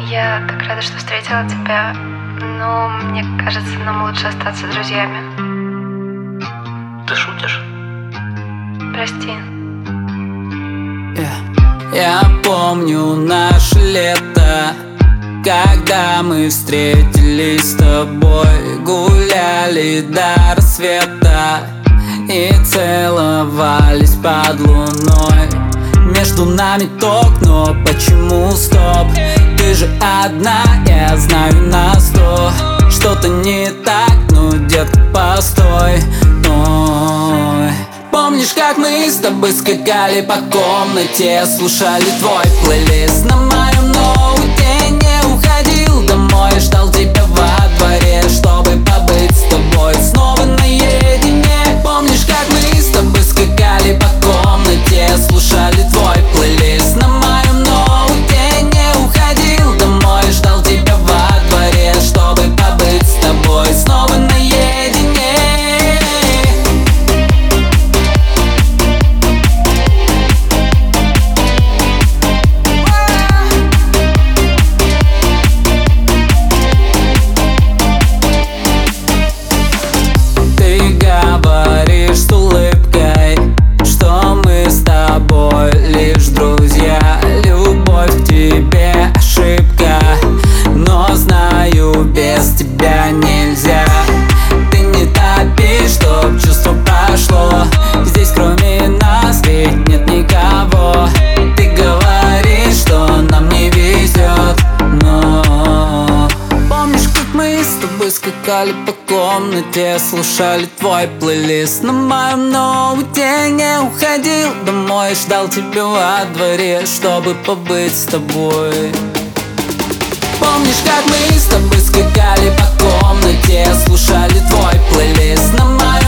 Я так рада, что встретила тебя, но мне кажется, нам лучше остаться друзьями. Ты шутишь? Прости. Я помню наше лето, когда мы встретились с тобой, гуляли до рассвета и целовались под луной. Между нами ток, но почему стоп? Ты же одна, я знаю на 100. Что-то не так, ну, детка, постой. Ой. Помнишь, как мы с тобой скакали по комнате, слушали твой плейлист на моем ноуте? Не уходил домой, ждал тебя во дворе, чтобы побыть с тобой снова наедине. Помнишь, как мы с тобой скакали по комнате, слушали твой плейлист на моем ноуте? Не уходил домой, ждал тебя во дворе, чтобы побыть с тобой снова наедине. Говоришь с улыбкой, что мы с тобой лишь друзья. Любовь к тебе ошибка, но знаю, без тебя нельзя. Ты не топишь, чтоб чувство прошло. Здесь кроме нас ведь нет никого. Ты говоришь, что нам не везет, но помнишь, как мы с тобой скакали по комнате, слушали твой плейлист на моем ноуте? Не уходил домой, ждал тебя во дворе, чтобы побыть с тобой. Помнишь, как мы с тобой скакали по комнате, слушали твой плейлист на моем